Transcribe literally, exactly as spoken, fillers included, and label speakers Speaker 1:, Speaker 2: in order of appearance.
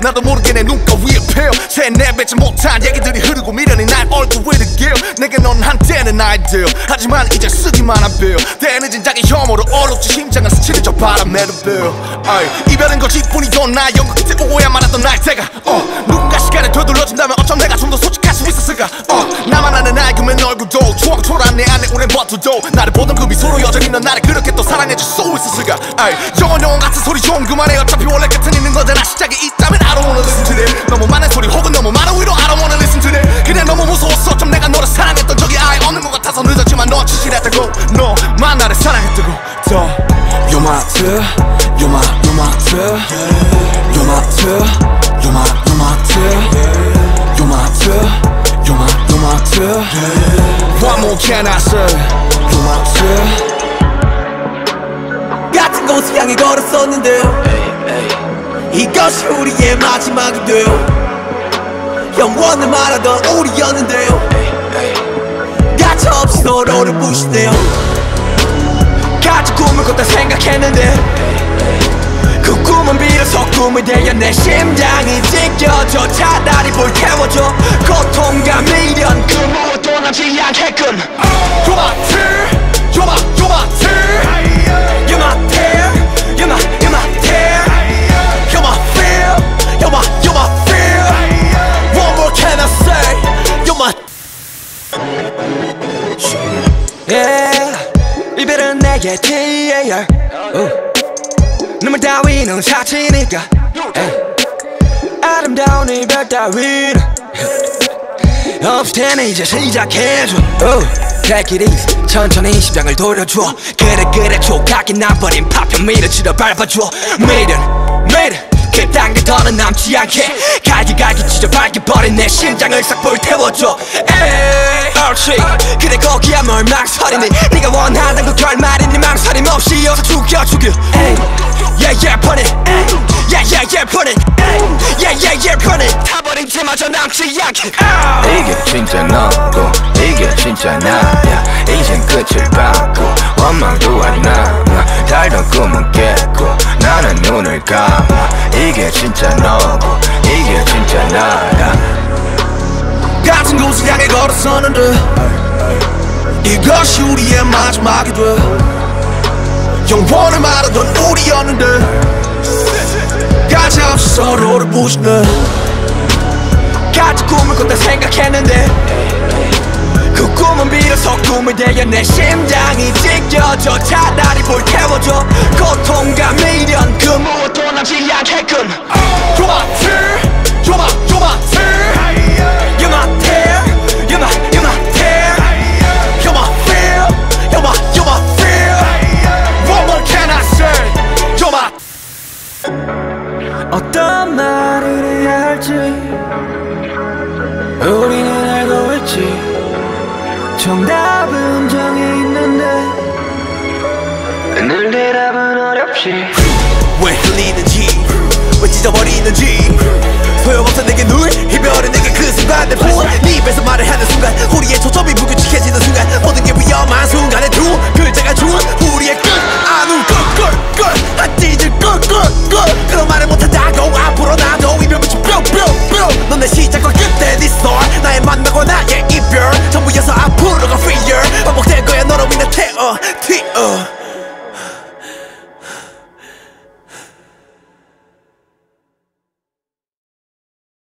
Speaker 1: 나도 모르게 내 눈가 위에 펴 세뇌배지 못한 얘기들이 흐르고 미련이 날 얼굴 위를 기어 내게 넌 한때는 아이디어 하지만 이제 쓰기만 한 빌 때늦은 자기 혐오로 얼룩지 심장을 스치는 저 바람에도 빌 이별은 거짓뿐이던 나 영국 끝에 오고야 말았던 나의 때가 어, 누군가 시간을 되돌려준다면 어쩜 내가 좀 더 솔직할 수 있었을까 어, 나만 아는 알금의 얼굴도 추억 초라한 내 안에 오랜 버튼도 나를 보던 그 미소로 여전히 넌 나를 그렇게 또 사랑해줄 수 있었을까 영원 영원 같은 소리 좀 그만해 어차피 원래 끝은 있는 거잖아 시작이 있다면 I don't wanna listen to it 너무 많은 소리 혹은 너무 많은 위로 I don't wanna listen to it 그냥 너무 무서웠어 좀 내가 너를 사랑했던 적이 아예 없는 것 같아서 늦었지만 너 진실했다고 너만 나를 사랑했다고 더 You're my two You're my, you're my two You're my two You're my, you're my two You're my two You're my, you're my two What more can I say You're my two
Speaker 2: 같은 곳을 향해 걸었었는데요 이것이 우리의 마지막이 돼요 영원을 말하던 우리였는데요 가차없이 서로를 부시네요 같이 꿈을 꿨다 생각했는데 그 꿈은 비로소 꿈이 되어 내 심장이 찢겨져 차라리 불태워줘 고통과 미련 그 무엇도 남지 않겠군 You're my tear You're my, you're my tear You're my tear You're my, you're my tear You're my fear You're my, you're my fear What more can I say You're my Yeah 이별은 내게 티에이알 눈물 따위는 사치니까 아름다운 이별 따위는 없을 테니 이제 시작해줘 Take it easy 천천히 심장을 돌려줘 그래 그래 조각이 나버린 파편 밀어치러 밟아줘 미련 미련 그딴 게 더는 남지 않게 갈기갈기 찢어 밝혀버린 내 심장을 싹 불태워줘 에이 옳지 그래 거기야 뭘 망설이니 네가 원하던 그 결말이니 망설임 없이 어서 죽여 죽여 에이 yeah yeah put it yeah yeah yeah put it yeah yeah yeah put it 타버린 채마저 남지 않게
Speaker 3: 이게 진짜 너고 이게 진짜 나야 이젠 끝을 밟고 원망도 안 남아 달던 꿈은 깼고 나는 눈을 감아 이게 진짜 너고 이게 진짜 나야
Speaker 1: 같은 곳을 향해 걸었었는데 이것이 우리의 마지막이 돼 영원을 말하던 우리였는데 가차없이 서로를 부시네
Speaker 2: 같이 꿈을 꿨다 생각했는데 그 꿈은 비로소 꿈이 되어 내 심장이 찢겨져 차라리 불태워줘 고통과 미련 그 무엇도 남지 않겠군 You're my tear You're my, you're my tear You're my tear You're my, you're my tear You're my fear You're my, you're my fear
Speaker 1: What more can I say You're my
Speaker 2: 어떤 말을 해야 할지 우리는 알고 있지 정답은 정해 있는데 늘 대답은 어렵지 왜 흘리는지 왜 찢어버리는지 소용없어 내게 누이 이별은 내게 그 순간 내 부어 네 입에서 말을 하는 순간 우리의 초점이 무규칙해지는 순간 모든 게 위험한 순간에 두